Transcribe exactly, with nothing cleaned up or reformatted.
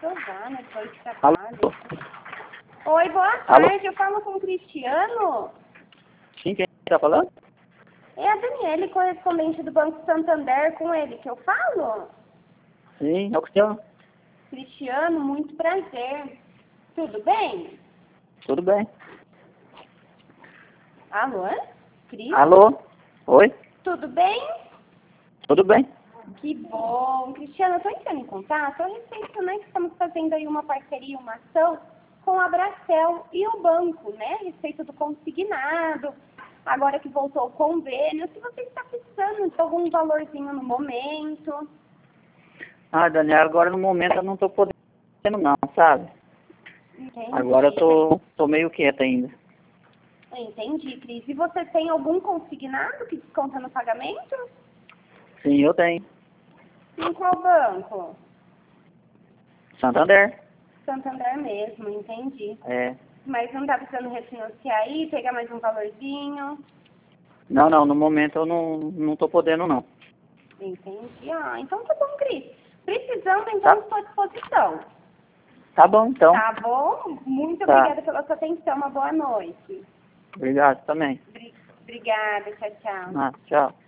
provar, né? Foi de Alô? trabalho. Oi, boa Alô? tarde. Eu falo com o Cristiano. Sim, quem está falando? É a Daniele, correspondente do Banco Santander, com ele que eu falo? Sim, é o Cristiano. Cristiano, muito prazer. Tudo bem? Tudo bem. Alô? Cris? Alô? Oi? Tudo bem? Tudo bem? Que bom. Cristiano, eu estou entrando em contato a respeito, né, que estamos fazendo aí uma parceria, uma ação com a Bracel e o banco, né, a respeito do consignado, agora que voltou o convênio, se você está precisando de algum valorzinho no momento. Ah, Daniel, agora no momento eu não estou podendo não, sabe? Entendi. Agora eu tô, tô meio quieto ainda. Entendi, Cris. E você tem algum consignado que desconta no pagamento? Sim, eu tenho. Em qual banco? Santander. Santander mesmo, entendi. É. Mas não está precisando refinanciar aí, pegar mais um valorzinho? Não, não, no momento eu não, não tô podendo não. Entendi. Ah, então tá bom, Cris. Precisando, então, Tá, estou à disposição. tá bom então. Tá bom? Muito Tá. obrigada pela sua atenção. Uma boa noite. Obrigado também. Bri- Obrigada. Tchau, tchau. Ah, tchau.